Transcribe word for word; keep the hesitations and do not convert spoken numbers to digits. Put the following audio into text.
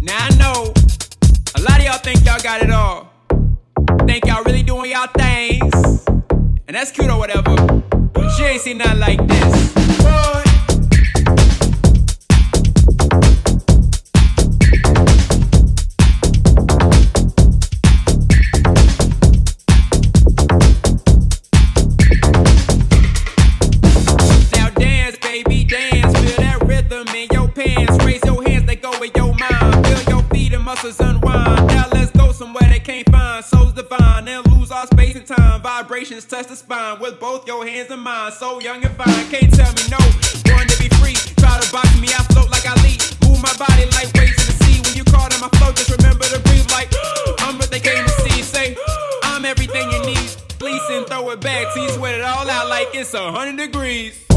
Now I know a lot of y'all think y'all got it all. Think y'all really doing y'all things, and that's cute or whatever. But she ain't seen nothing like this. Boy. Now dance, baby, dance. Feel that rhythm in your pants. Raise your hands, they go in your mind. Feel your feet and muscles unwind. Now let's go somewhere they can't find. Souls divine, and lose our space and time. Vibrations touch the spine with both your hands and mine. So young and fine, can't tell me no. Born to be free. Try to box me, I float like I lead. Move my body like waves in the sea. When you call in my flow, just remember to breathe like I'm what they came to see. Say I'm everything you need. Please and throw it back till you sweat it all out like it's a hundred degrees.